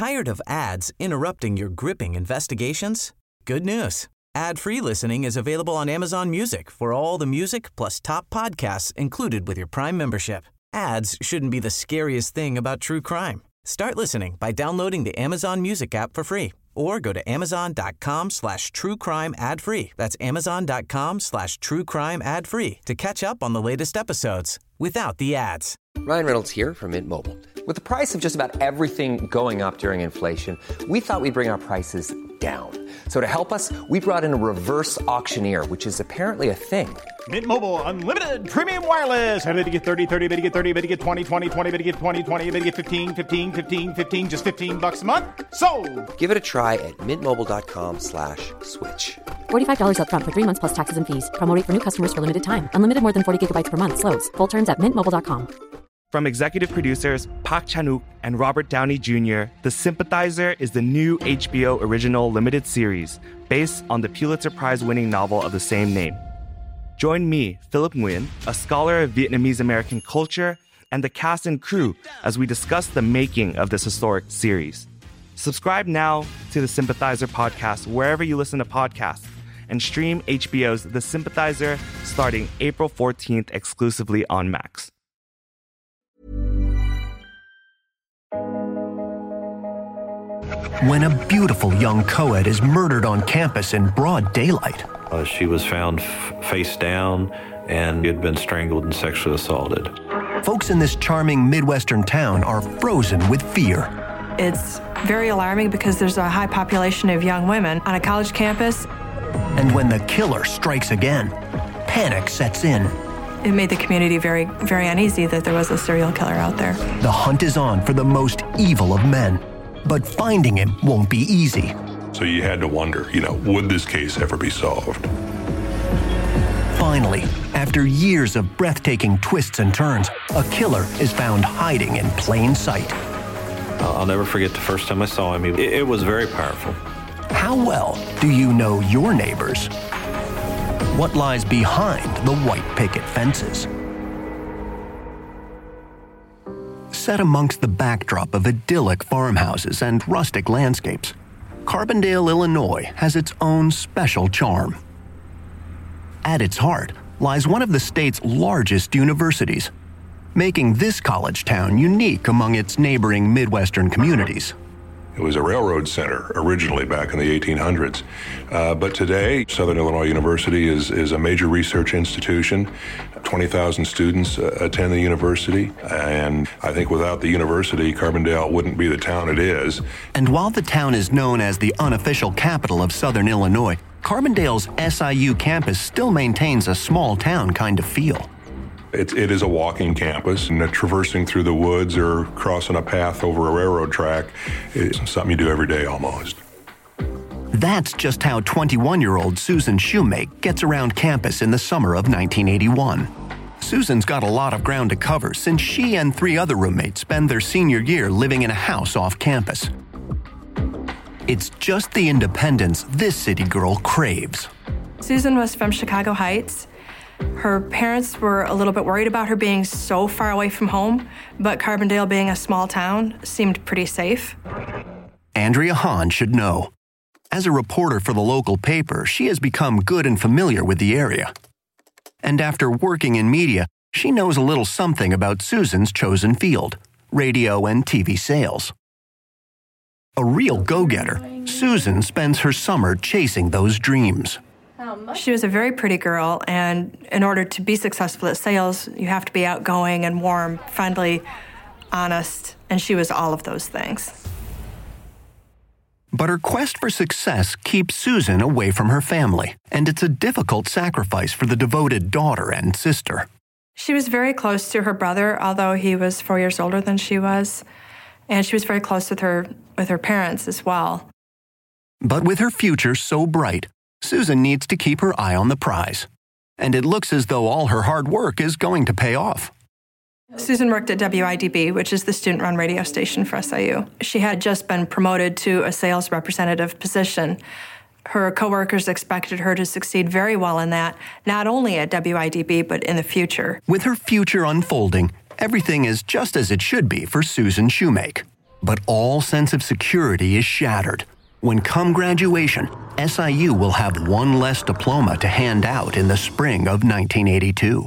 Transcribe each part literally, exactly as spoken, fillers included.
Tired of ads interrupting your gripping investigations? Good news. Ad-free listening is available on Amazon Music for all the music plus top podcasts included with your Prime membership. Ads shouldn't be the scariest thing about true crime. Start listening by downloading the Amazon Music app for free or go to amazon.com slash true crime ad free. That's amazon.com slash true crime ad free to catch up on the latest episodes without the ads. Ryan Reynolds here from Mint Mobile. With the price of just about everything going up during inflation, we thought we'd bring our prices down. So to help us, we brought in a reverse auctioneer, which is apparently a thing. Mint Mobile Unlimited Premium Wireless. How to get thirty, thirty, how to get thirty, how to get twenty, twenty, twenty, how to get twenty, twenty, how to get fifteen, fifteen, fifteen, fifteen, just fifteen bucks a month? Sold! Give it a try at mintmobile.com slash switch. forty-five dollars up front for three months plus taxes and fees. Promo rate for new customers for limited time. Unlimited more than forty gigabytes per month. Slows full terms at mint mobile dot com. From executive producers Park Chan-wook and Robert Downey Junior, The Sympathizer is the new H B O original limited series based on the Pulitzer Prize-winning novel of the same name. Join me, Philip Nguyen, a scholar of Vietnamese-American culture, and the cast and crew as we discuss the making of this historic series. Subscribe now to the Sympathizer podcast wherever you listen to podcasts and stream H B O's The Sympathizer starting April fourteenth exclusively on Max. When a beautiful young co-ed is murdered on campus in broad daylight. Uh, she was found f- face down and had been strangled and sexually assaulted. Folks in this charming Midwestern town are frozen with fear. It's very alarming because there's a high population of young women on a college campus. And when the killer strikes again, panic sets in. It made the community very, very uneasy that there was a serial killer out there. The hunt is on for the most evil of men. But finding him won't be easy. So you had to wonder, you know, would this case ever be solved? Finally, after years of breathtaking twists and turns, a killer is found hiding in plain sight. I'll never forget the first time I saw him. It, it was very powerful. How well do you know your neighbors? What lies behind the white picket fences? Set amongst the backdrop of idyllic farmhouses and rustic landscapes, Carbondale, Illinois has its own special charm. At its heart lies one of the state's largest universities, making this college town unique among its neighboring Midwestern communities. It was a railroad center originally back in the eighteen hundreds. Uh, but today, Southern Illinois University is, is a major research institution. twenty thousand students uh, attend the university. And I think without the university, Carbondale wouldn't be the town it is. And while the town is known as the unofficial capital of Southern Illinois, Carbondale's S I U campus still maintains a small town kind of feel. It, it is a walking campus, and traversing through the woods or crossing a path over a railroad track is something you do every day almost. That's just how twenty-one-year-old Susan Shoemake gets around campus in the summer of nineteen eighty-one. Susan's got a lot of ground to cover since she and three other roommates spend their senior year living in a house off campus. It's just the independence this city girl craves. Susan was from Chicago Heights. Her parents were a little bit worried about her being so far away from home, but Carbondale, being a small town, seemed pretty safe. Andrea Hahn should know. As a reporter for the local paper, she has become good and familiar with the area. And after working in media, she knows a little something about Susan's chosen field, radio and T V sales. A real go-getter, Susan spends her summer chasing those dreams. She was a very pretty girl, and in order to be successful at sales, you have to be outgoing and warm, friendly, honest, and she was all of those things. But her quest for success keeps Susan away from her family, and it's a difficult sacrifice for the devoted daughter and sister. She was very close to her brother, although he was four years older than she was, and she was very close with her with her parents as well. But with her future so bright, Susan needs to keep her eye on the prize, and it looks as though all her hard work is going to pay off. Susan worked at W I D B, which is the student-run radio station for S I U. She had just been promoted to a sales representative position. Her coworkers expected her to succeed very well in that, not only at W I D B, but in the future. With her future unfolding, everything is just as it should be for Susan Shoemake. But all sense of security is shattered when, come graduation, S I U will have one less diploma to hand out in the spring of nineteen eighty-two.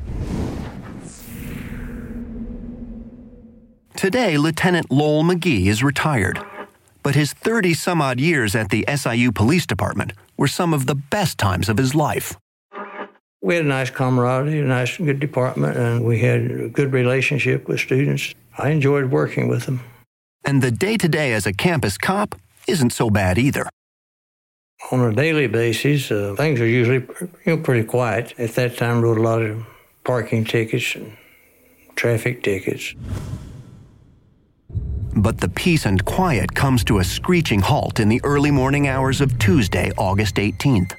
Today, Lieutenant Lowell McGee is retired, but his thirty-some-odd years at the S I U Police Department were some of the best times of his life. We had a nice camaraderie, a nice, good department, and we had a good relationship with students. I enjoyed working with them. And the day-to-day as a campus cop isn't so bad either. On a daily basis, uh, things are usually you know, pretty quiet. At that time, wrote a lot of parking tickets and traffic tickets. But the peace and quiet comes to a screeching halt in the early morning hours of Tuesday, August eighteenth.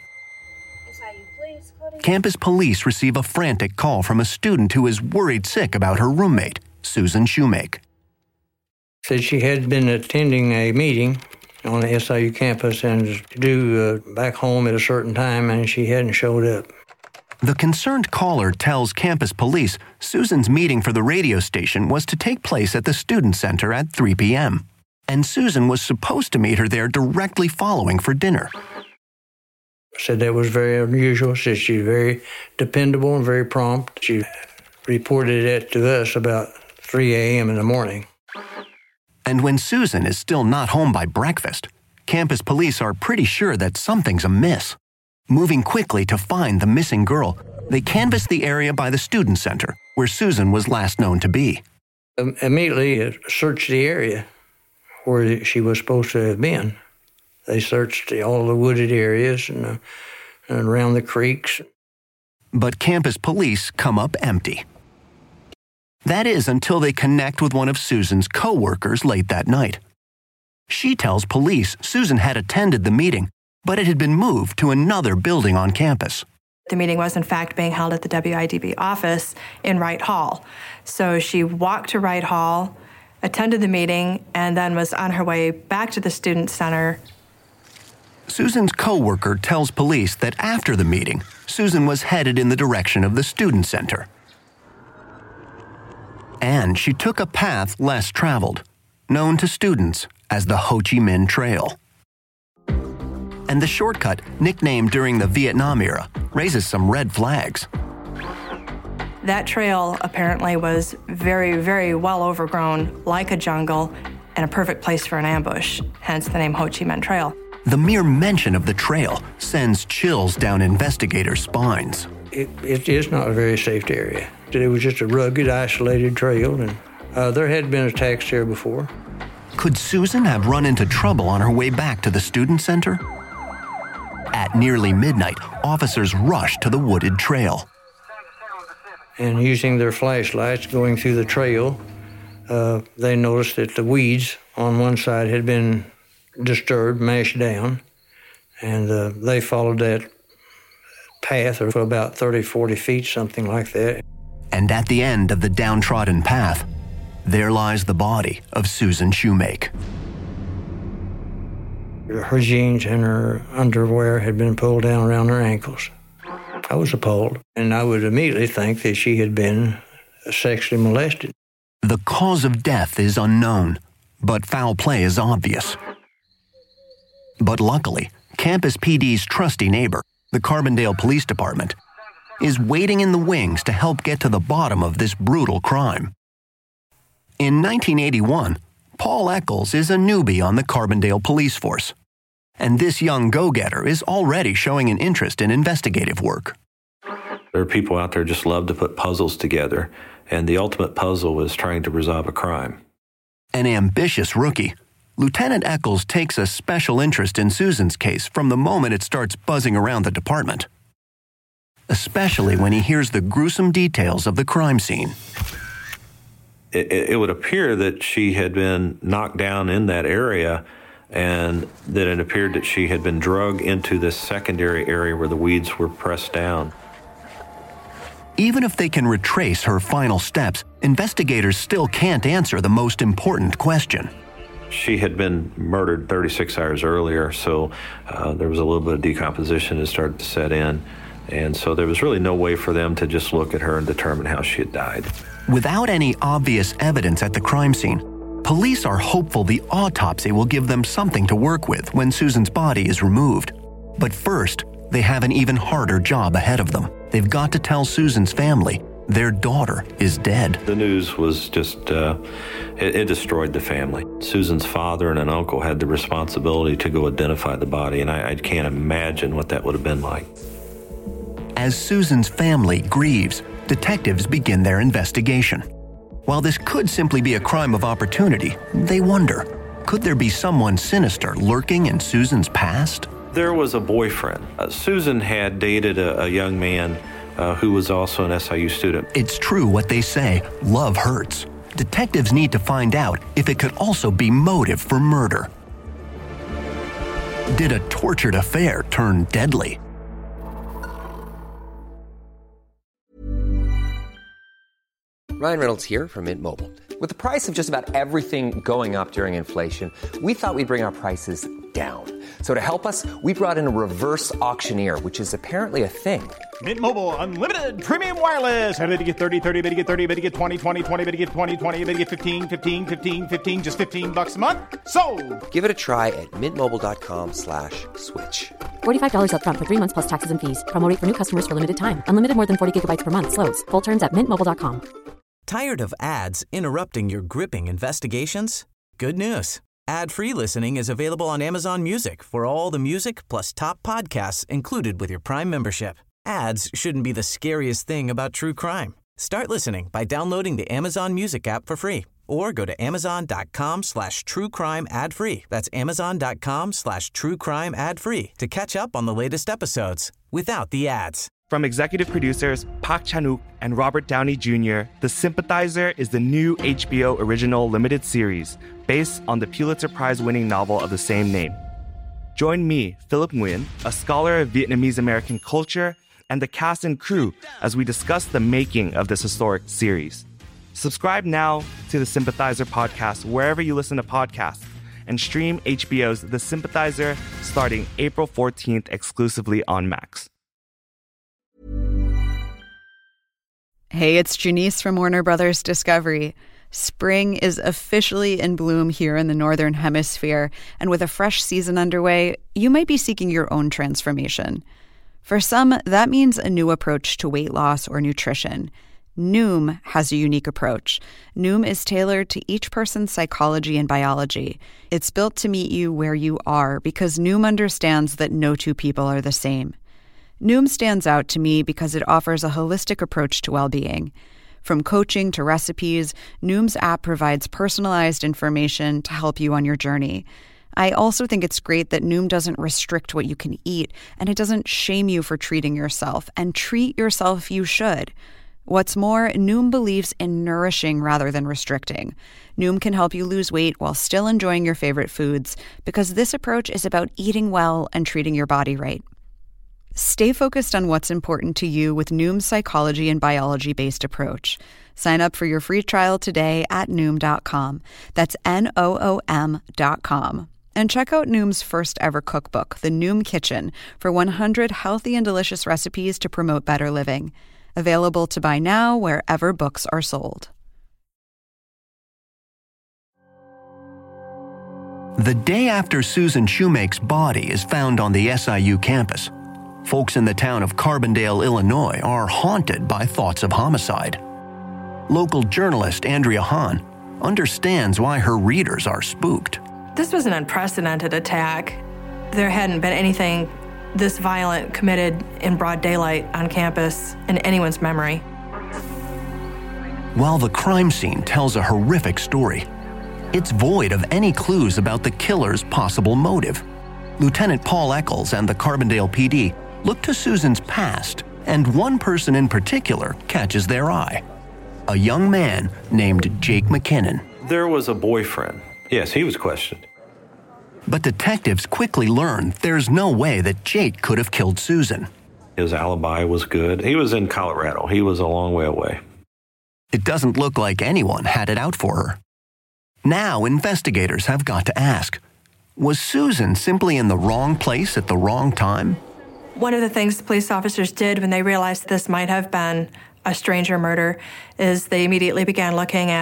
Campus police receive a frantic call from a student who is worried sick about her roommate, Susan Shoemake. Said she had been attending a meeting on the S I U campus and was due uh, back home at a certain time, and she hadn't showed up. The concerned caller tells campus police Susan's meeting for the radio station was to take place at the Student Center at three p.m., and Susan was supposed to meet her there directly following for dinner. Said that was very unusual. Said she's very dependable and very prompt. She reported it to us about three a.m. in the morning. And when Susan is still not home by breakfast, campus police are pretty sure that something's amiss. Moving quickly to find the missing girl, they canvass the area by the Student Center, where Susan was last known to be. Um, immediately uh, searched the area where she was supposed to have been. They searched the, all the wooded areas and, uh, and around the creeks. But campus police come up empty. That is until they connect with one of Susan's co-workers late that night. She tells police Susan had attended the meeting, but it had been moved to another building on campus. The meeting was, in fact, being held at the W I D B office in Wright Hall. So she walked to Wright Hall, attended the meeting, and then was on her way back to the Student Center. Susan's co-worker tells police that after the meeting, Susan was headed in the direction of the Student Center. And she took a path less traveled, known to students as the Ho Chi Minh Trail. And the shortcut, nicknamed during the Vietnam era, raises some red flags. That trail apparently was very, very well overgrown, like a jungle, and a perfect place for an ambush, hence the name Ho Chi Minh Trail. The mere mention of the trail sends chills down investigators' spines. It, it is not a very safe area. It was just a rugged, isolated trail, and uh, there had been attacks there before. Could Susan have run into trouble on her way back to the Student Center? At nearly midnight, officers rushed to the wooded trail. And using their flashlights going through the trail, uh, they noticed that the weeds on one side had been disturbed, mashed down, and uh, they followed that path for about thirty, forty feet, something like that. And at the end of the downtrodden path, there lies the body of Susan Shoemake. Her jeans and her underwear had been pulled down around her ankles. I was appalled, and I would immediately think that she had been sexually molested. The cause of death is unknown, but foul play is obvious. But luckily, Campus P D's trusty neighbor, the Carbondale Police Department, is waiting in the wings to help get to the bottom of this brutal crime. In nineteen eighty-one, Paul Eccles is a newbie on the Carbondale Police Force, and this young go-getter is already showing an interest in investigative work. There are people out there just love to put puzzles together, and the ultimate puzzle was trying to resolve a crime. An ambitious rookie, Lieutenant Eccles takes a special interest in Susan's case from the moment it starts buzzing around the department, especially when he hears the gruesome details of the crime scene. It, it would appear that she had been knocked down in that area, and that it appeared that she had been drugged into this secondary area where the weeds were pressed down. Even if they can retrace her final steps, investigators still can't answer the most important question. She had been murdered thirty-six hours earlier, so uh, there was a little bit of decomposition that started to set in. And so there was really no way for them to just look at her and determine how she had died. Without any obvious evidence at the crime scene, Police are hopeful the autopsy will give them something to work with when Susan's body is removed. But first, they have an even harder job ahead of them. They've got to tell Susan's family their daughter is dead. The news was just, uh, it, it destroyed the family. Susan's father and an uncle had the responsibility to go identify the body, and I, I can't imagine what that would have been like. As Susan's family grieves, detectives begin their investigation. While this could simply be a crime of opportunity, they wonder, could there be someone sinister lurking in Susan's past? There was a boyfriend. Uh, Susan had dated a, a young man uh, who was also an S I U student. It's true what they say, love hurts. Detectives need to find out if it could also be motive for murder. Did a tortured affair turn deadly? Ryan Reynolds here from Mint Mobile. With the price of just about everything going up during inflation, we thought we'd bring our prices down. So to help us, we brought in a reverse auctioneer, which is apparently a thing. Mint Mobile Unlimited Premium Wireless. How to get thirty, thirty, how to get thirty, how to get twenty, twenty, twenty, how to get twenty, twenty, how to get fifteen, fifteen, fifteen, fifteen, just fifteen bucks a month? Sold! Give it a try at mintmobile.com slash switch. forty-five dollars up front for three months plus taxes and fees. Promo rate for new customers for limited time. Unlimited more than forty gigabytes per month. Slows full terms at mint mobile dot com. Tired of ads interrupting your gripping investigations? Good news. Ad-free listening is available on Amazon Music for all the music plus top podcasts included with your Prime membership. Ads shouldn't be the scariest thing about true crime. Start listening by downloading the Amazon Music app for free or go to amazon.com slash true crime ad free. That's amazon.com slash true crime ad free to catch up on the latest episodes without the ads. From executive producers Park Chan-wook and Robert Downey Junior, The Sympathizer is the new H B O original limited series based on the Pulitzer Prize-winning novel of the same name. Join me, Philip Nguyen, a scholar of Vietnamese-American culture, and the cast and crew as we discuss the making of this historic series. Subscribe now to the Sympathizer podcast wherever you listen to podcasts and stream H B O's The Sympathizer starting April fourteenth exclusively on Max. Hey, it's Janice from Warner Brothers Discovery. Spring is officially in bloom here in the Northern Hemisphere, and with a fresh season underway, you might be seeking your own transformation. For some, that means a new approach to weight loss or nutrition. Noom has a unique approach. Noom is tailored to each person's psychology and biology. It's built to meet you where you are because Noom understands that no two people are the same. Noom stands out to me because it offers a holistic approach to well-being. From coaching to recipes, Noom's app provides personalized information to help you on your journey. I also think it's great that Noom doesn't restrict what you can eat, and it doesn't shame you for treating yourself, and treat yourself you should. What's more, Noom believes in nourishing rather than restricting. Noom can help you lose weight while still enjoying your favorite foods, because this approach is about eating well and treating your body right. Stay focused on what's important to you with Noom's psychology and biology-based approach. Sign up for your free trial today at Noom dot com. That's N O O M dot com. And check out Noom's first ever cookbook, The Noom Kitchen, for one hundred healthy and delicious recipes to promote better living. Available to buy now wherever books are sold. The day after Susan Shoemake's body is found on the S I U campus, folks in the town of Carbondale, Illinois, are haunted by thoughts of homicide. Local journalist Andrea Hahn understands why her readers are spooked. This was an unprecedented attack. There hadn't been anything this violent committed in broad daylight on campus in anyone's memory. While the crime scene tells a horrific story, it's void of any clues about the killer's possible motive. Lieutenant Paul Eccles and the Carbondale P D look to Susan's past, and one person in particular catches their eye. A young man named Jake McKinnon. There was a boyfriend. Yes, he was questioned. But detectives quickly learn there's no way that Jake could have killed Susan. His alibi was good. He was in Colorado. He was a long way away. It doesn't look like anyone had it out for her. Now investigators have got to ask, was Susan simply in the wrong place at the wrong time? One of the things the police officers did when they realized this might have been a stranger murder is they immediately began looking at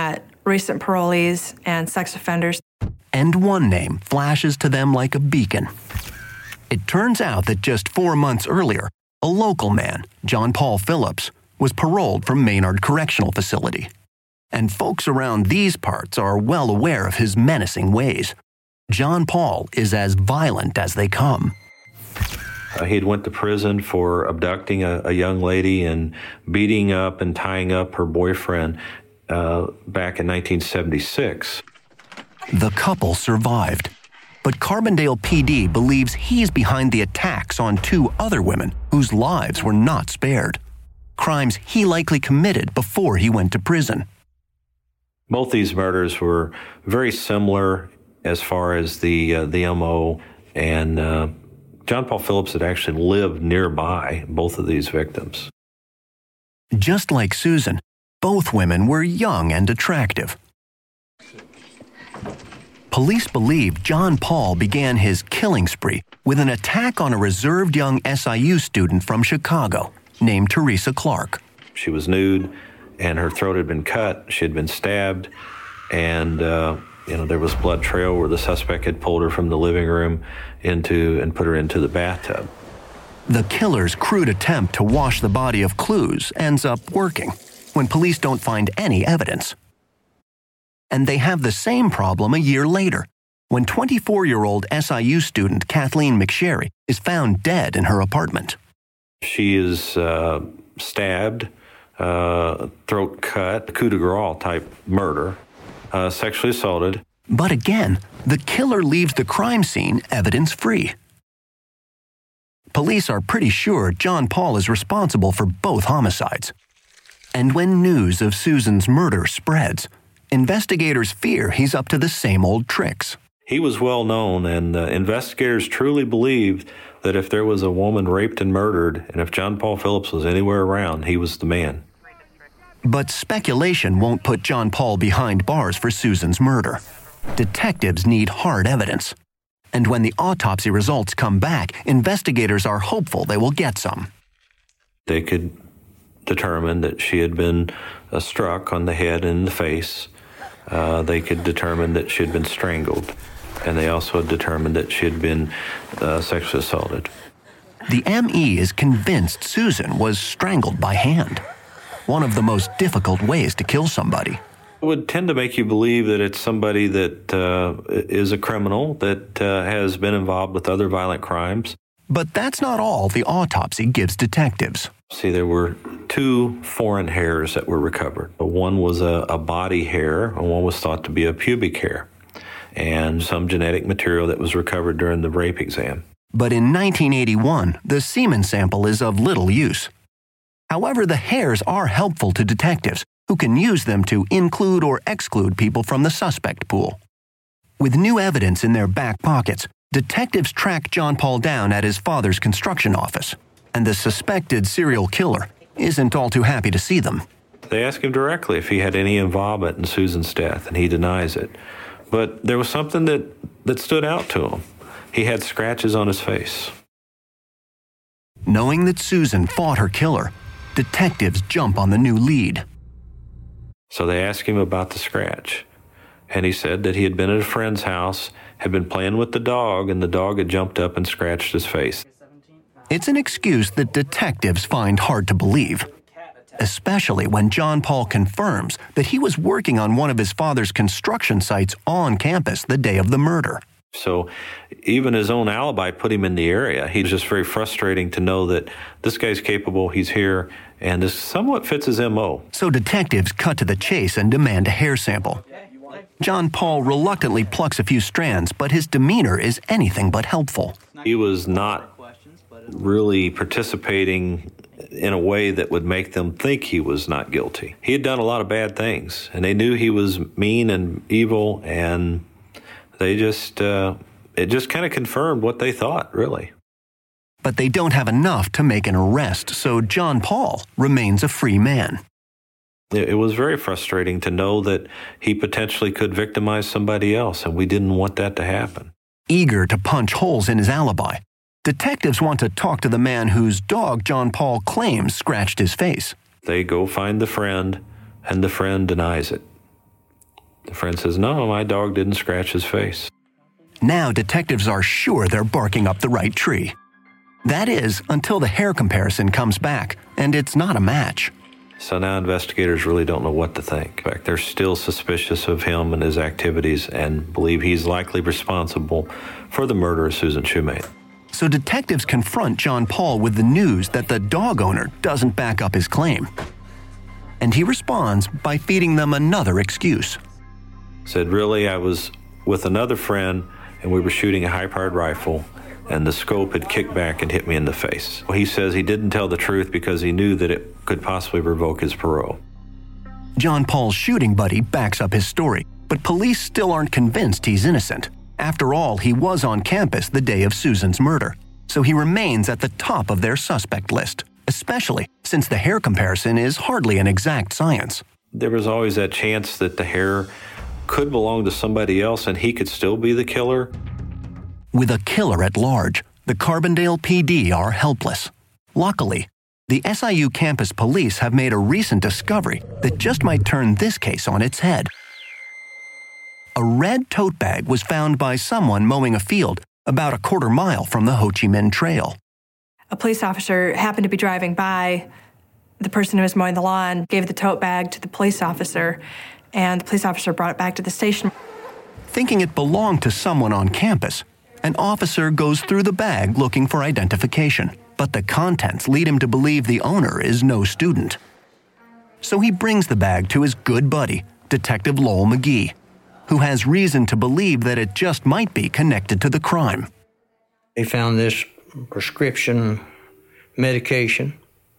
recent parolees, and sex offenders. And one name flashes to them like a beacon. It turns out that just four months earlier, a local man, John Paul Phillips, was paroled from Maynard Correctional Facility. And folks around these parts are well aware of his menacing ways. John Paul is as violent as they come. Uh, he had went to prison for abducting a, a young lady and beating up and tying up her boyfriend uh, back in nineteen seventy-six. The couple survived, but Carbondale P D believes he's behind the attacks on two other women whose lives were not spared. Crimes he likely committed before he went to prison. Both these murders were very similar as far as the uh, the M O, and uh, John Paul Phillips had actually lived nearby both of these victims. Just like Susan, both women were young and attractive. Police believe John Paul began his killing spree with an attack on a reserved young S I U student from Chicago named Teresa Clark. She was nude, and her throat had been cut. She had been stabbed, and uh, you know there was blood trail where the suspect had pulled her from the living room into and put her into the bathtub. The killer's crude attempt to wash the body of clues ends up working when police don't find any evidence. And they have the same problem a year later, when twenty-four-year-old S I U student Kathleen McSherry is found dead in her apartment. She is uh, stabbed, uh, throat cut, coup de grace type murder, uh, sexually assaulted. But again, the killer leaves the crime scene evidence-free. Police are pretty sure John Paul is responsible for both homicides. And when news of Susan's murder spreads, investigators fear he's up to the same old tricks. He was well known, and uh, investigators truly believed that if there was a woman raped and murdered, and if John Paul Phillips was anywhere around, he was the man. But speculation won't put John Paul behind bars for Susan's murder. Detectives need hard evidence. And when the autopsy results come back, investigators are hopeful they will get some. They could determine that she had been uh, struck on the head and the face. Uh, they could determine that she had been strangled. And they also determined that she had been uh, sexually assaulted. The M E is convinced Susan was strangled by hand, one of the most difficult ways to kill somebody. It would tend to make you believe that it's somebody that uh, is a criminal, that uh, has been involved with other violent crimes. But that's not all the autopsy gives detectives. See, there were two foreign hairs that were recovered. One was a, a body hair, and one was thought to be a pubic hair, and some genetic material that was recovered during the rape exam. But in nineteen eighty-one, the semen sample is of little use. However, the hairs are helpful to detectives, who can use them to include or exclude people from the suspect pool. With new evidence in their back pockets, detectives track John Paul down at his father's construction office, and the suspected serial killer isn't all too happy to see them. They ask him directly if he had any involvement in Susan's death, and he denies it. But there was something that, that stood out to him. He had scratches on his face. Knowing that Susan fought her killer, detectives jump on the new lead. So they asked him about the scratch, and he said that he had been at a friend's house, had been playing with the dog, and the dog had jumped up and scratched his face. It's an excuse that detectives find hard to believe, especially when John Paul confirms that he was working on one of his father's construction sites on campus the day of the murder. So even his own alibi put him in the area. He was just very frustrating to know that this guy's capable, he's here, and this somewhat fits his M O. So detectives cut to the chase and demand a hair sample. John Paul reluctantly plucks a few strands, but his demeanor is anything but helpful. He was not really participating in a way that would make them think he was not guilty. He had done a lot of bad things, and they knew he was mean and evil, and they just, uh, it just kind of confirmed what they thought, really. But they don't have enough to make an arrest, so John Paul remains a free man. It was very frustrating to know that he potentially could victimize somebody else, and we didn't want that to happen. Eager to punch holes in his alibi, detectives want to talk to the man whose dog John Paul claims scratched his face. They go find the friend, and the friend denies it. The friend says, no, my dog didn't scratch his face. Now detectives are sure they're barking up the right tree. That is, until the hair comparison comes back, and it's not a match. So now investigators really don't know what to think. In fact, they're still suspicious of him and his activities and believe he's likely responsible for the murder of Susan Shoemate. So detectives confront John Paul with the news that the dog owner doesn't back up his claim. And he responds by feeding them another excuse. Said, really, I was with another friend and we were shooting a high-powered rifle and the scope had kicked back and hit me in the face. Well, he says he didn't tell the truth because he knew that it could possibly revoke his parole. John Paul's shooting buddy backs up his story, but police still aren't convinced he's innocent. After all, he was on campus the day of Susan's murder, so he remains at the top of their suspect list, especially since the hair comparison is hardly an exact science. There was always that chance that the hair could belong to somebody else and he could still be the killer. With a killer at large, the Carbondale P D are helpless. Luckily, the S I U campus police have made a recent discovery that just might turn this case on its head. A red tote bag was found by someone mowing a field about a quarter mile from the Ho Chi Minh Trail. A police officer happened to be driving by. The person who was mowing the lawn gave the tote bag to the police officer, and the police officer brought it back to the station. Thinking it belonged to someone on campus, an officer goes through the bag looking for identification, but the contents lead him to believe the owner is no student. So he brings the bag to his good buddy, Detective Lowell McGee, who has reason to believe that it just might be connected to the crime. He found this prescription medication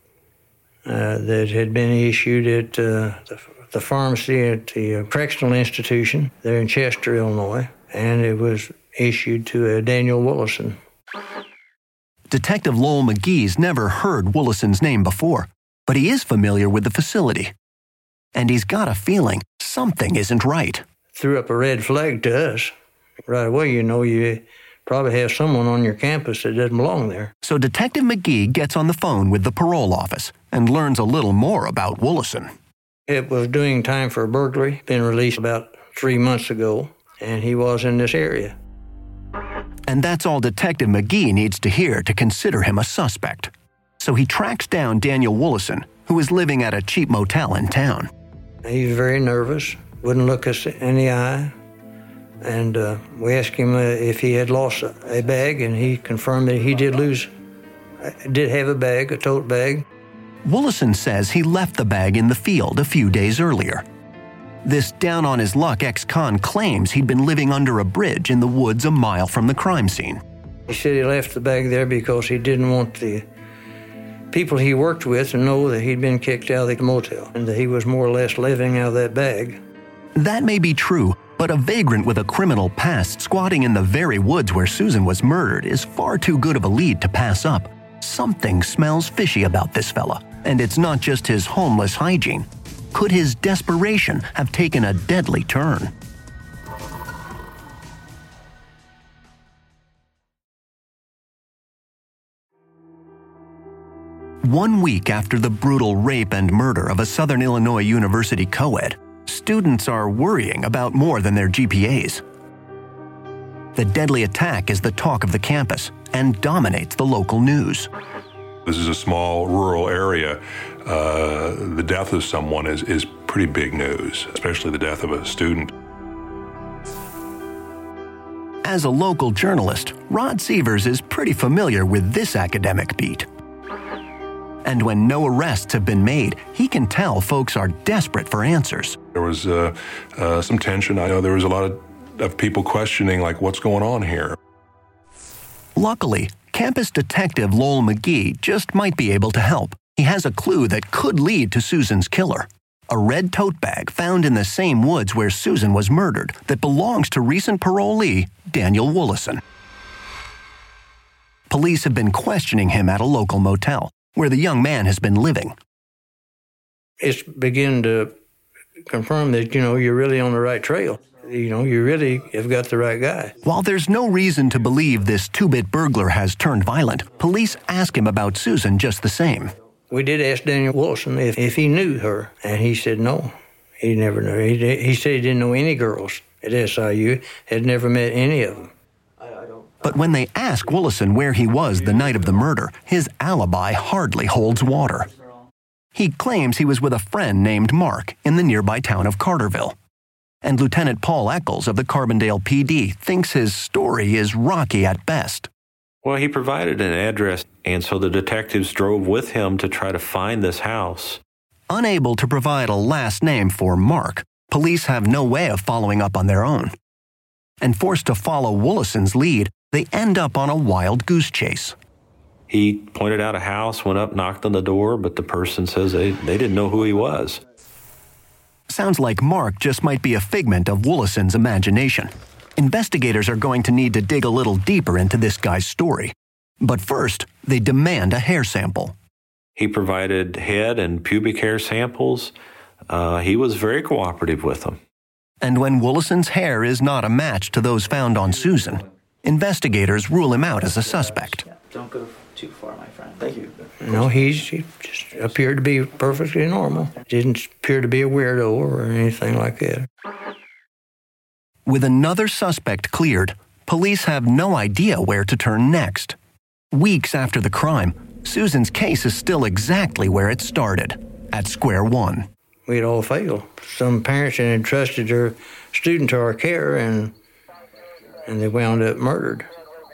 uh, that had been issued at uh, the, the pharmacy at the uh, Correctional Institution there in Chester, Illinois, and it was issued to uh, Daniel Willison. Detective Lowell McGee's never heard Willison's name before, but he is familiar with the facility. And he's got a feeling something isn't right. Threw up a red flag to us. Right away, you know, you probably have someone on your campus that doesn't belong there. So Detective McGee gets on the phone with the parole office and learns a little more about Willison. It was doing time for a burglary, been released about three months ago, and he was in this area. And that's all Detective McGee needs to hear to consider him a suspect. So he tracks down Daniel Willison, who is living at a cheap motel in town. He was very nervous, wouldn't look us in the eye. And uh, we asked him uh, if he had lost a, a bag, and he confirmed that he did lose, uh, did have a bag, a tote bag. Willison says he left the bag in the field a few days earlier. This down-on-his-luck ex-con claims he'd been living under a bridge in the woods a mile from the crime scene. He said he left the bag there because he didn't want the people he worked with to know that he'd been kicked out of the motel and that he was more or less living out of that bag. That may be true, but a vagrant with a criminal past squatting in the very woods where Susan was murdered is far too good of a lead to pass up. Something smells fishy about this fella, and it's not just his homeless hygiene. Could his desperation have taken a deadly turn? One week after the brutal rape and murder of a Southern Illinois University co-ed, students are worrying about more than their G P As. The deadly attack is the talk of the campus and dominates the local news. This is a small rural area. Uh, the death of someone is, is pretty big news, especially the death of a student. As a local journalist, Rod Severs is pretty familiar with this academic beat. And when no arrests have been made, he can tell folks are desperate for answers. There was uh, uh, some tension. I know there was a lot of, of people questioning, like, what's going on here? Luckily, campus detective Lowell McGee just might be able to help. He has a clue that could lead to Susan's killer. A red tote bag found in the same woods where Susan was murdered that belongs to recent parolee Daniel Willison. Police have been questioning him at a local motel, where the young man has been living. It's beginning to confirm that, you know, you're really on the right trail. You know, you really have got the right guy. While there's no reason to believe this two-bit burglar has turned violent, police ask him about Susan just the same. We did ask Daniel Willison if, if he knew her, and he said no. He never knew. He, he said he didn't know any girls at S I U, had never met any of them. But when they ask Willison where he was the night of the murder, his alibi hardly holds water. He claims he was with a friend named Mark in the nearby town of Carterville. And Lieutenant Paul Eccles of the Carbondale P D thinks his story is rocky at best. Well, he provided an address, and so the detectives drove with him to try to find this house. Unable to provide a last name for Mark, police have no way of following up on their own. And forced to follow Willison's lead, they end up on a wild goose chase. He pointed out a house, went up, knocked on the door, but the person says they, they didn't know who he was. Sounds like Mark just might be a figment of Willison's imagination. Investigators are going to need to dig a little deeper into this guy's story. But first, they demand a hair sample. He provided head and pubic hair samples. Uh, he was very cooperative with them. And when Willison's hair is not a match to those found on Susan, investigators rule him out as a suspect. Don't go too far, my friend. Thank you. No, he's, he just appeared to be perfectly normal. Didn't appear to be a weirdo or anything like that. With another suspect cleared, police have no idea where to turn next. Weeks after the crime, Susan's case is still exactly where it started, at square one. We'd all failed. Some parents had entrusted their student to our care, and and they wound up murdered.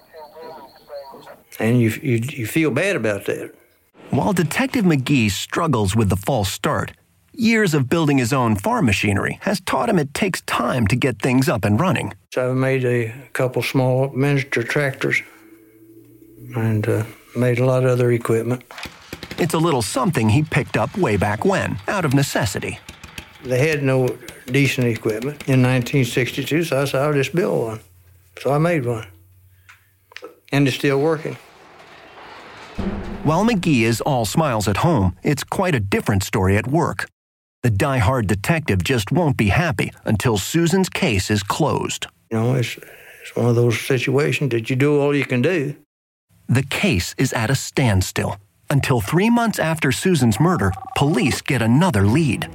And you, you, you feel bad about that. While Detective McGee struggles with the false start, years of building his own farm machinery has taught him it takes time to get things up and running. So I made a couple small miniature tractors and uh, made a lot of other equipment. It's a little something he picked up way back when, out of necessity. They had no decent equipment in nineteen sixty-two, so I said, I'll just build one. So I made one. And it's still working. While McGee is all smiles at home, it's quite a different story at work. The die-hard detective just won't be happy until Susan's case is closed. You know, it's, it's one of those situations that you do all you can do. The case is at a standstill until three months after Susan's murder, police get another lead.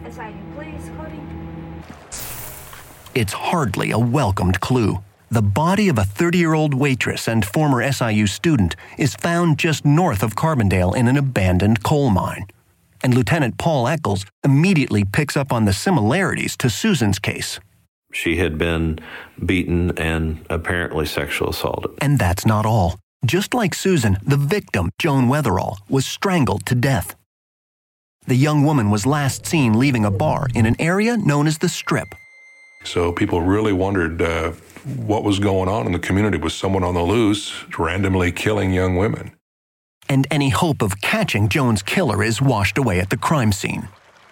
It's hardly a welcomed clue. The body of a thirty-year-old waitress and former S I U student is found just north of Carbondale in an abandoned coal mine. And Lieutenant Paul Eccles immediately picks up on the similarities to Susan's case. She had been beaten and apparently sexually assaulted. And that's not all. Just like Susan, the victim, Joan Weatherall, was strangled to death. The young woman was last seen leaving a bar in an area known as the Strip. So people really wondered uh, what was going on in the community. Was someone on the loose randomly killing young women? And any hope of catching Joan's killer is washed away at the crime scene.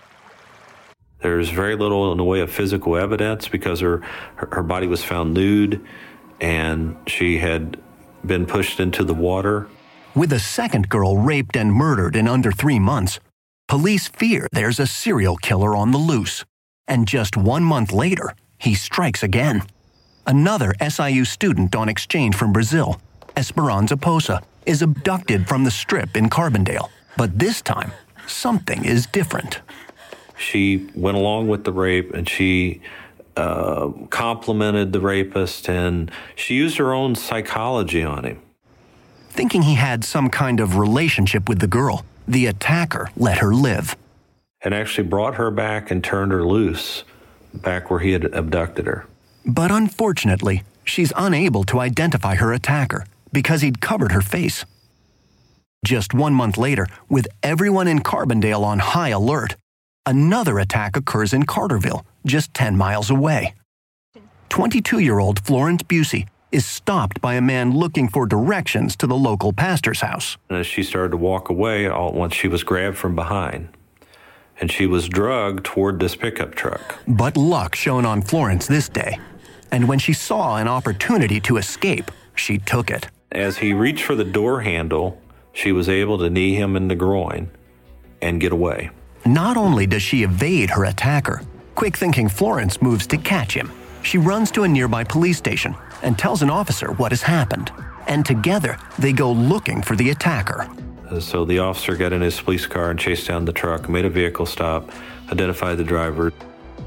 There's very little in the way of physical evidence because her, her, her body was found nude and she had been pushed into the water. With a second girl raped and murdered in under three months, police fear there's a serial killer on the loose. And just one month later, he strikes again. Another S I U student on exchange from Brazil, Esperanza Poça, is abducted from the Strip in Carbondale. But this time, something is different. She went along with the rape and she uh, complimented the rapist and she used her own psychology on him. Thinking he had some kind of relationship with the girl, the attacker let her live. And actually brought her back and turned her loose back where he had abducted her. But unfortunately, she's unable to identify her attacker because he'd covered her face. Just one month later, with everyone in Carbondale on high alert, another attack occurs in Carterville, just ten miles away. twenty-two-year-old Florence Busey is stopped by a man looking for directions to the local pastor's house. And as she started to walk away, all at once she was grabbed from behind. And she was dragged toward this pickup truck. But luck shone on Florence this day. And when she saw an opportunity to escape, she took it. As he reached for the door handle, she was able to knee him in the groin and get away. Not only does she evade her attacker, quick-thinking Florence moves to catch him. She runs to a nearby police station and tells an officer what has happened. And together, they go looking for the attacker. So the officer got in his police car and chased down the truck, made a vehicle stop, identified the driver.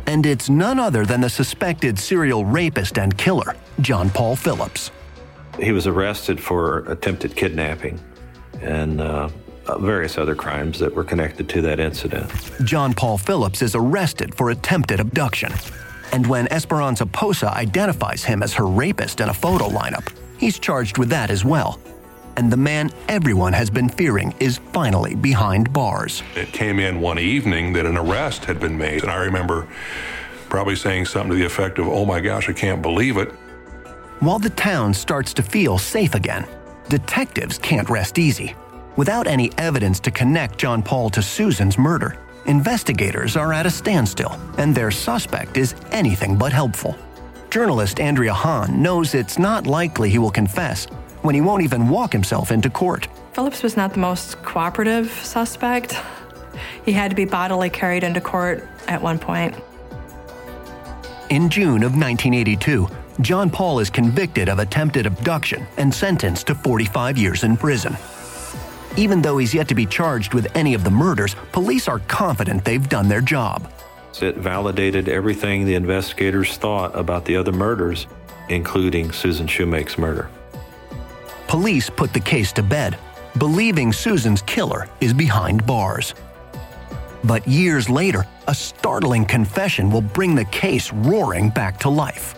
And it's none other than the suspected serial rapist and killer, John Paul Phillips. He was arrested for attempted kidnapping and uh, various other crimes that were connected to that incident. John Paul Phillips is arrested for attempted abduction. And when Esperanza Posa identifies him as her rapist in a photo lineup, he's charged with that as well. And the man everyone has been fearing is finally behind bars. It came in one evening that an arrest had been made, and I remember probably saying something to the effect of, "Oh my gosh, I can't believe it." While the town starts to feel safe again, detectives can't rest easy. Without any evidence to connect John Paul to Susan's murder, investigators are at a standstill, and their suspect is anything but helpful. Journalist Andrea Hahn knows it's not likely he will confess when he won't even walk himself into court. Phillips was not the most cooperative suspect. He had to be bodily carried into court at one point. In June of nineteen eighty-two, John Paul is convicted of attempted abduction and sentenced to forty-five years in prison. Even though he's yet to be charged with any of the murders, police are confident they've done their job. It validated everything the investigators thought about the other murders, including Susan Shoemake's murder. Police put the case to bed, believing Susan's killer is behind bars. But years later, a startling confession will bring the case roaring back to life.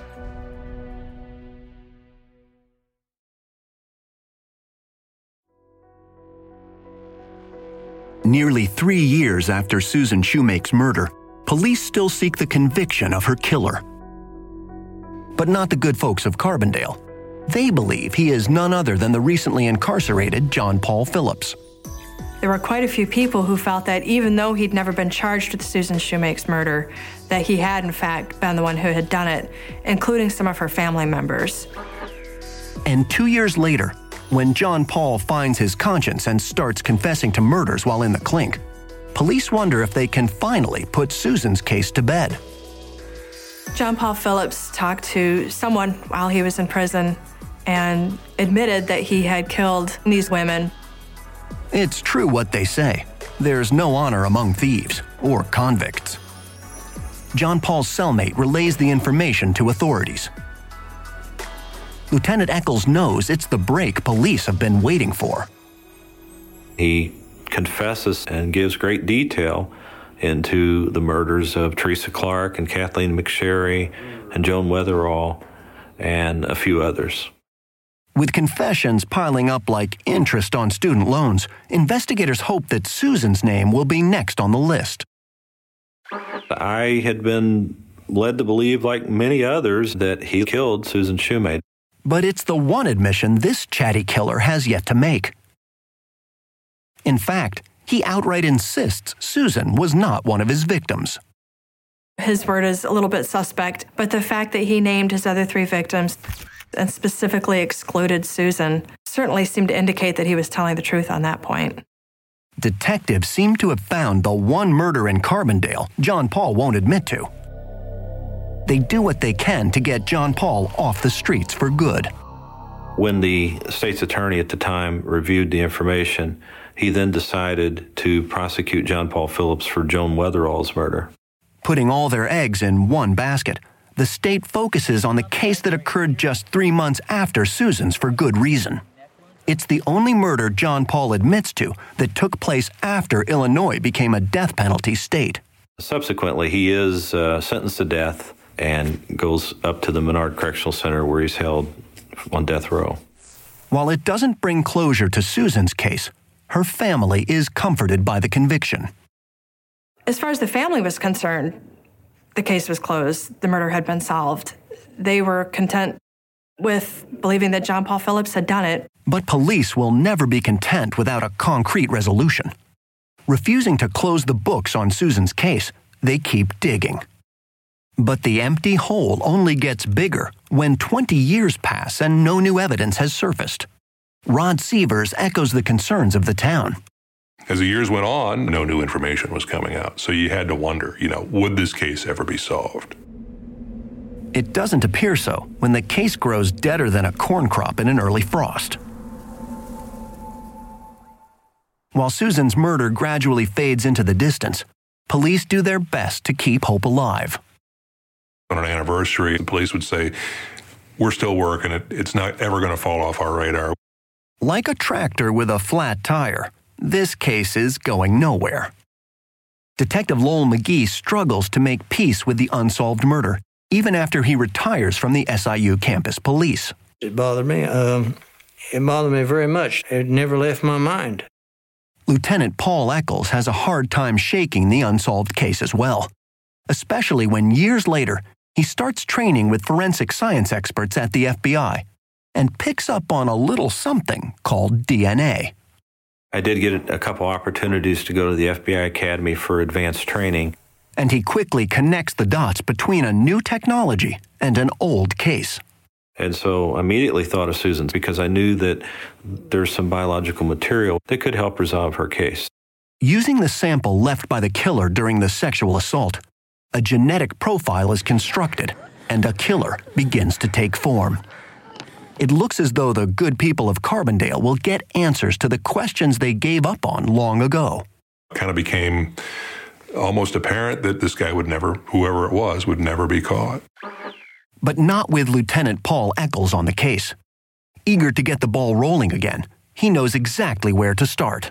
Nearly three years after Susan Shoemake's murder, police still seek the conviction of her killer. But not the good folks of Carbondale. They believe he is none other than the recently incarcerated John Paul Phillips. There were quite a few people who felt that even though he'd never been charged with Susan Shoemake's murder, that he had in fact been the one who had done it, including some of her family members. And two years later, when John Paul finds his conscience and starts confessing to murders while in the clink, police wonder if they can finally put Susan's case to bed. John Paul Phillips talked to someone while he was in prison and admitted that he had killed these women. It's true what they say. There's no honor among thieves or convicts. John Paul's cellmate relays the information to authorities. Lieutenant Eccles knows it's the break police have been waiting for. He confesses and gives great detail into the murders of Teresa Clark and Kathleen McSherry and Joan Weatherall and a few others. With confessions piling up like interest on student loans, investigators hope that Susan's name will be next on the list. I had been led to believe, like many others, that he killed Susan Shoemake. But it's the one admission this chatty killer has yet to make. In fact, he outright insists Susan was not one of his victims. His word is a little bit suspect, but the fact that he named his other three victims and specifically excluded Susan certainly seemed to indicate that he was telling the truth on that point. Detectives seem to have found the one murder in Carbondale John Paul won't admit to. They do what they can to get John Paul off the streets for good. When the state's attorney at the time reviewed the information, he then decided to prosecute John Paul Phillips for Joan Weatherall's murder. Putting all their eggs in one basket, the state focuses on the case that occurred just three months after Susan's for good reason. It's the only murder John Paul admits to that took place after Illinois became a death penalty state. Subsequently, he is uh, sentenced to death and goes up to the Menard Correctional Center where he's held on death row. While it doesn't bring closure to Susan's case, her family is comforted by the conviction. As far as the family was concerned, the case was closed. The murder had been solved. They were content with believing that John Paul Phillips had done it. But police will never be content without a concrete resolution. Refusing to close the books on Susan's case, they keep digging. But the empty hole only gets bigger when twenty years pass and no new evidence has surfaced. Rod Severs echoes the concerns of the town. As the years went on, no new information was coming out. So you had to wonder, you know, would this case ever be solved? It doesn't appear so when the case grows deader than a corn crop in an early frost. While Susan's murder gradually fades into the distance, police do their best to keep hope alive. On an anniversary, the police would say, we're still working it. It's not ever going to fall off our radar. Like a tractor with a flat tire, this case is going nowhere. Detective Lowell McGee struggles to make peace with the unsolved murder, even after he retires from the S I U campus police. It bothered me. Um, it bothered me very much. It never left my mind. Lieutenant Paul Eccles has a hard time shaking the unsolved case as well, especially when years later he starts training with forensic science experts at the F B I and picks up on a little something called D N A. I did get a couple opportunities to go to the F B I Academy for advanced training. And he quickly connects the dots between a new technology and an old case. And so I immediately thought of Susan because I knew that there's some biological material that could help resolve her case. Using the sample left by the killer during the sexual assault, a genetic profile is constructed and a killer begins to take form. It looks as though the good people of Carbondale will get answers to the questions they gave up on long ago. It kind of became almost apparent that this guy would never, whoever it was, would never be caught. But not with Lieutenant Paul Eccles on the case. Eager to get the ball rolling again, he knows exactly where to start.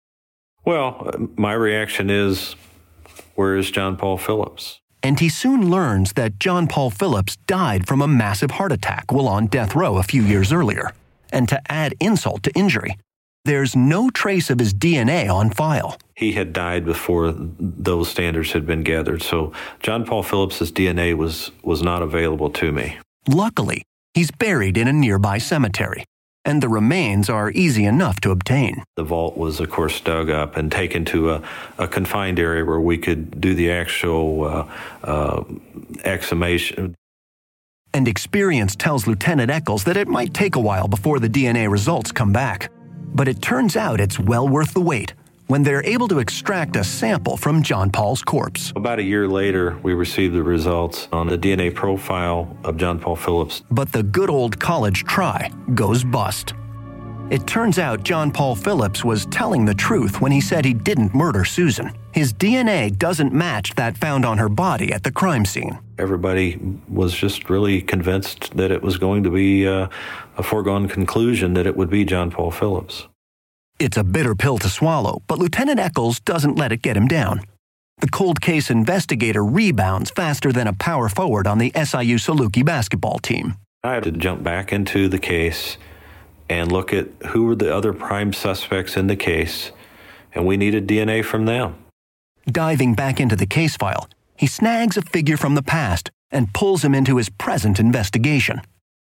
Well, my reaction is, where is John Paul Phillips? And he soon learns that John Paul Phillips died from a massive heart attack while on death row a few years earlier. And to add insult to injury, there's no trace of his D N A on file. He had died before those standards had been gathered, so John Paul Phillips's D N A was, was not available to me. Luckily, he's buried in a nearby cemetery, and the remains are easy enough to obtain. The vault was, of course, dug up and taken to a, a confined area where we could do the actual uh, uh, exhumation. And experience tells Lieutenant Eccles that it might take a while before the D N A results come back. But it turns out it's well worth the wait when they're able to extract a sample from John Paul's corpse. About a year later, we received the results on the D N A profile of John Paul Phillips. But the good old college try goes bust. It turns out John Paul Phillips was telling the truth when he said he didn't murder Susan. His D N A doesn't match that found on her body at the crime scene. Everybody was just really convinced that it was going to be uh, a foregone conclusion that it would be John Paul Phillips. It's a bitter pill to swallow, but Lieutenant Eccles doesn't let it get him down. The cold case investigator rebounds faster than a power forward on the S I U Saluki basketball team. I had to jump back into the case and look at who were the other prime suspects in the case, and we needed D N A from them. Diving back into the case file, he snags a figure from the past and pulls him into his present investigation.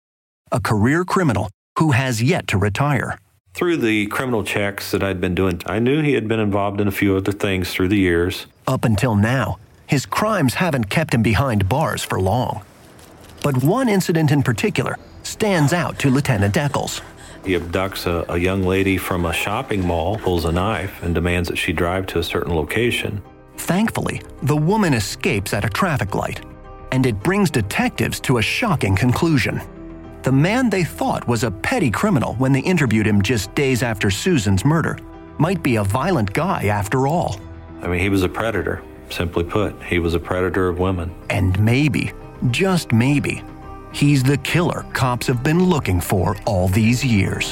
A career criminal who has yet to retire. Through the criminal checks that I'd been doing, I knew he had been involved in a few other things through the years. Up until now, his crimes haven't kept him behind bars for long. But one incident in particular stands out to Lieutenant Eccles. He abducts a, a young lady from a shopping mall, pulls a knife, and demands that she drive to a certain location. Thankfully, the woman escapes at a traffic light, and it brings detectives to a shocking conclusion. The man they thought was a petty criminal when they interviewed him just days after Susan's murder might be a violent guy after all. I mean, he was a predator, simply put. He was a predator of women. And maybe, just maybe, he's the killer cops have been looking for all these years.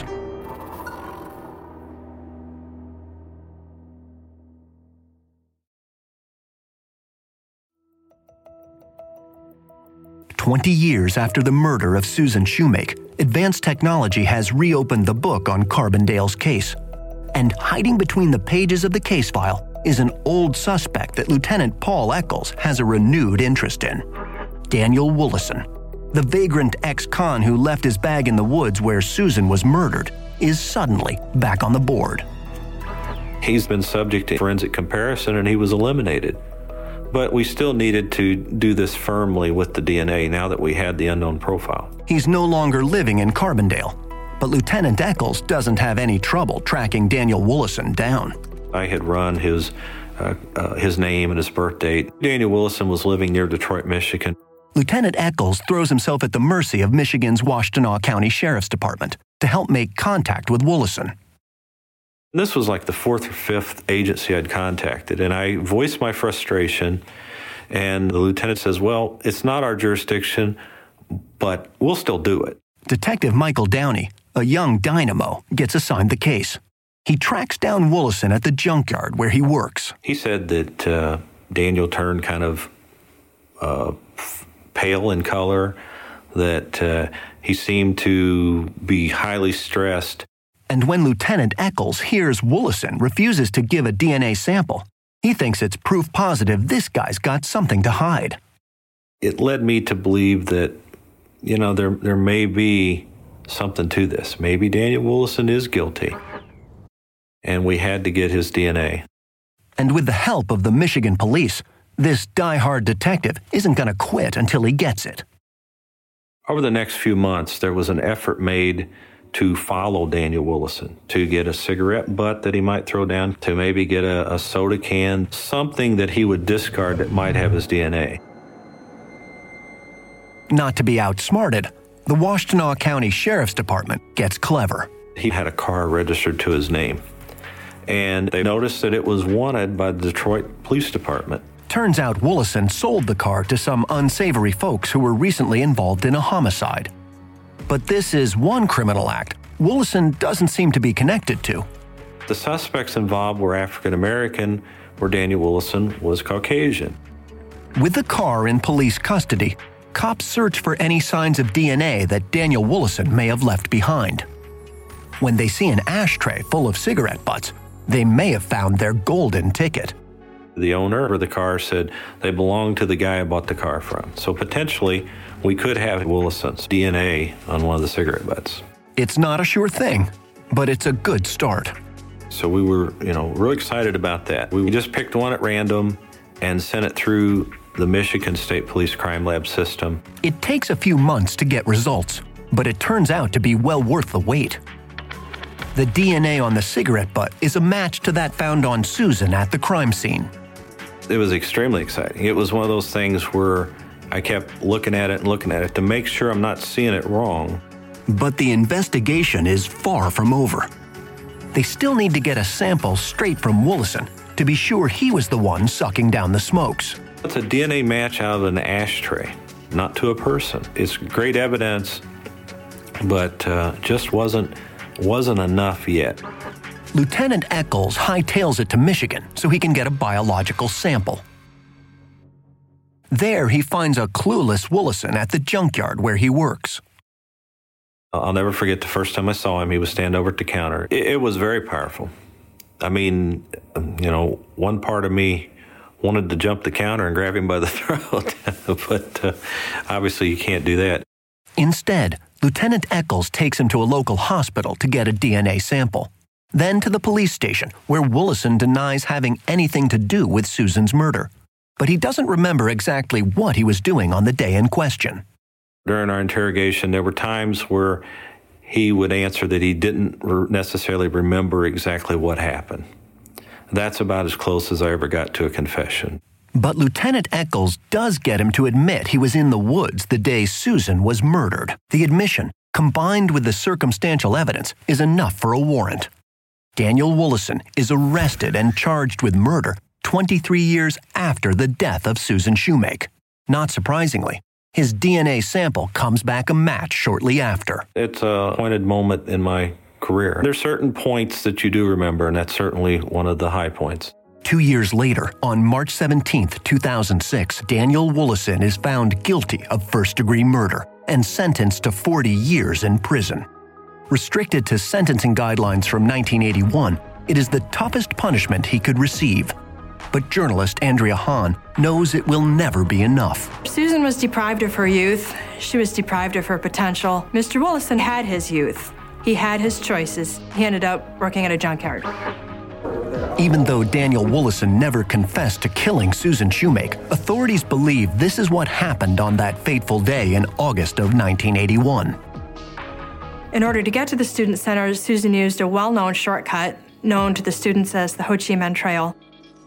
Twenty years after the murder of Susan Shoemake, advanced technology has reopened the book on Carbondale's case. And hiding between the pages of the case file is an old suspect that Lieutenant Paul Eccles has a renewed interest in. Daniel Woolison, the vagrant ex-con who left his bag in the woods where Susan was murdered, is suddenly back on the board. He's been subject to forensic comparison and he was eliminated. But we still needed to do this firmly with the D N A now that we had the unknown profile. He's no longer living in Carbondale, but Lieutenant Eccles doesn't have any trouble tracking Daniel Woolison down. I had run his uh, uh, his name and his birth date. Daniel Woolison was living near Detroit, Michigan. Lieutenant Eccles throws himself at the mercy of Michigan's Washtenaw County Sheriff's Department to help make contact with Woolison. This was like the fourth or fifth agency I'd contacted, and I voiced my frustration, And the lieutenant says, well, it's not our jurisdiction, but we'll still do it. Detective Michael Downey, a young dynamo, gets assigned the case. He tracks down Woolison at the junkyard where he works. He said that uh, Daniel turned kind of uh, pale in color, that uh, he seemed to be highly stressed. And when Lieutenant Eccles hears Woolison refuses to give a D N A sample, he thinks it's proof positive this guy's got something to hide. It led me to believe that, you know, there there may be something to this. Maybe Daniel Woolison is guilty. And we had to get his D N A. And with the help of the Michigan police, this die-hard detective isn't going to quit until he gets it. Over the next few months, there was an effort made to follow Daniel Woolison, to get a cigarette butt that he might throw down, to maybe get a, a soda can, something that he would discard that might have his D N A. Not to be outsmarted, the Washtenaw County Sheriff's Department gets clever. He had a car registered to his name, and they noticed that it was wanted by the Detroit Police Department. Turns out Woolison sold the car to some unsavory folks who were recently involved in a homicide. But this is one criminal act Woolison doesn't seem to be connected to. The suspects involved were African American, where Daniel Woolison was Caucasian. With the car in police custody, cops search for any signs of D N A that Daniel Woolison may have left behind. When they see an ashtray full of cigarette butts, they may have found their golden ticket. The owner of the car said they belonged to the guy I bought the car from. So potentially, we could have Woolison's D N A on one of the cigarette butts. It's not a sure thing, but it's a good start. So we were, you know, really excited about that. We just picked one at random and sent it through the Michigan State Police Crime Lab system. It takes a few months to get results, but it turns out to be well worth the wait. The D N A on the cigarette butt is a match to that found on Susan at the crime scene. It was extremely exciting. It was one of those things where I kept looking at it and looking at it to make sure I'm not seeing it wrong. But the investigation is far from over. They still need to get a sample straight from Woolison to be sure he was the one sucking down the smokes. It's a D N A match out of an ashtray, not to a person. It's great evidence, but uh, just wasn't wasn't enough yet. Lieutenant Eccles hightails it to Michigan so he can get a biological sample. There he finds a clueless Woolison at the junkyard where he works. I'll never forget the first time I saw him. He was standing over at the counter. It, it was very powerful. I mean, you know, one part of me wanted to jump the counter and grab him by the throat, but uh, obviously you can't do that. Instead, Lieutenant Eccles takes him to a local hospital to get a D N A sample. Then to the police station, where Woolison denies having anything to do with Susan's murder. But he doesn't remember exactly what he was doing on the day in question. During our interrogation, there were times where he would answer that he didn't necessarily remember exactly what happened. That's about as close as I ever got to a confession. But Lieutenant Eccles does get him to admit he was in the woods the day Susan was murdered. The admission, combined with the circumstantial evidence, is enough for a warrant. Daniel Woolison is arrested and charged with murder twenty-three years after the death of Susan Shoemake. Not surprisingly, his D N A sample comes back a match shortly after. It's a pointed moment in my career. There's certain points that you do remember, and that's certainly one of the high points. Two years later, on March seventeenth, two thousand six, Daniel Woolison is found guilty of first-degree murder and sentenced to forty years in prison. Restricted to sentencing guidelines from nineteen eighty-one, it is the toughest punishment he could receive. But journalist Andrea Hahn knows it will never be enough. Susan was deprived of her youth. She was deprived of her potential. Mister Woolison had his youth. He had his choices. He ended up working at a junkyard. Even though Daniel Woolison never confessed to killing Susan Shoemake, authorities believe this is what happened on that fateful day in August of nineteen eighty-one. In order to get to the student center, Susan used a well-known shortcut known to the students as the Ho Chi Minh Trail.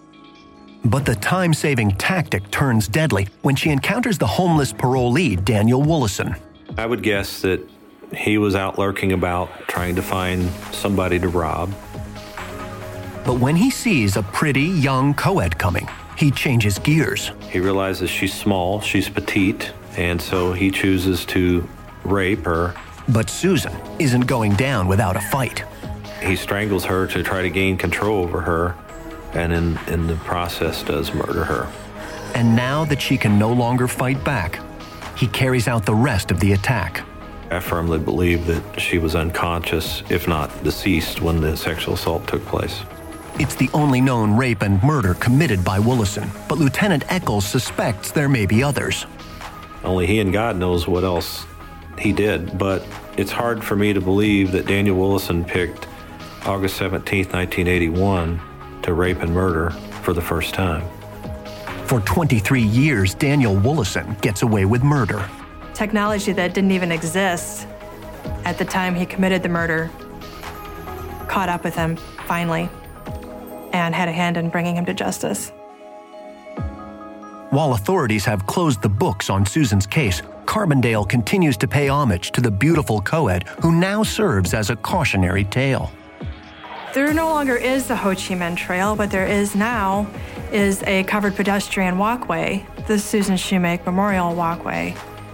But the time-saving tactic turns deadly when she encounters the homeless parolee, Daniel Woolison. I would guess that he was out lurking about, trying to find somebody to rob. But when he sees a pretty young co-ed coming, he changes gears. He realizes she's small, she's petite, and so he chooses to rape her. But Susan isn't going down without a fight. He strangles her to try to gain control over her, and in, in the process does murder her. And now that she can no longer fight back, he carries out the rest of the attack. I firmly believe that she was unconscious, if not deceased, when the sexual assault took place. It's the only known rape and murder committed by Willison, but Lieutenant Eccles suspects there may be others. Only he and God knows what else he did, but it's hard for me to believe that Daniel Willison picked August seventeenth, nineteen eighty-one to rape and murder for the first time. For twenty-three years, Daniel Willison gets away with murder. Technology that didn't even exist at the time he committed the murder caught up with him, finally, and had a hand in bringing him to justice. While authorities have closed the books on Susan's case, Carbondale continues to pay homage to the beautiful co-ed who now serves as a cautionary tale. There no longer is the Ho Chi Minh Trail, but there is now is a covered pedestrian walkway, the Susan Shoemake Memorial Walkway.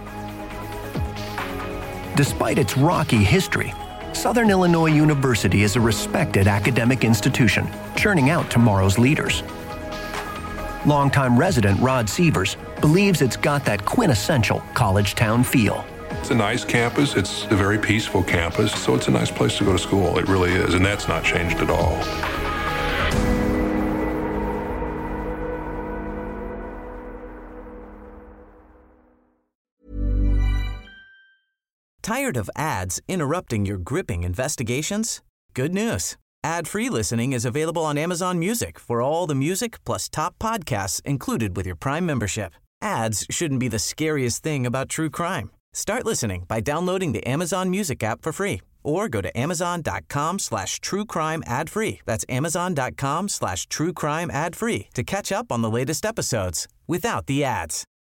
Despite its rocky history, Southern Illinois University is a respected academic institution, churning out tomorrow's leaders. Longtime resident Rod Sievers believes it's got that quintessential college town feel. It's a nice campus. It's a very peaceful campus, so it's a nice place to go to school. It really is, and that's not changed at all. Tired of ads interrupting your gripping investigations? Good news. Ad-free listening is available on Amazon Music for all the music plus top podcasts included with your Prime membership. Ads shouldn't be the scariest thing about true crime. Start listening by downloading the Amazon Music app for free or go to amazon.com slash true crime ad free. That's amazon.com slash true crime ad free to catch up on the latest episodes without the ads.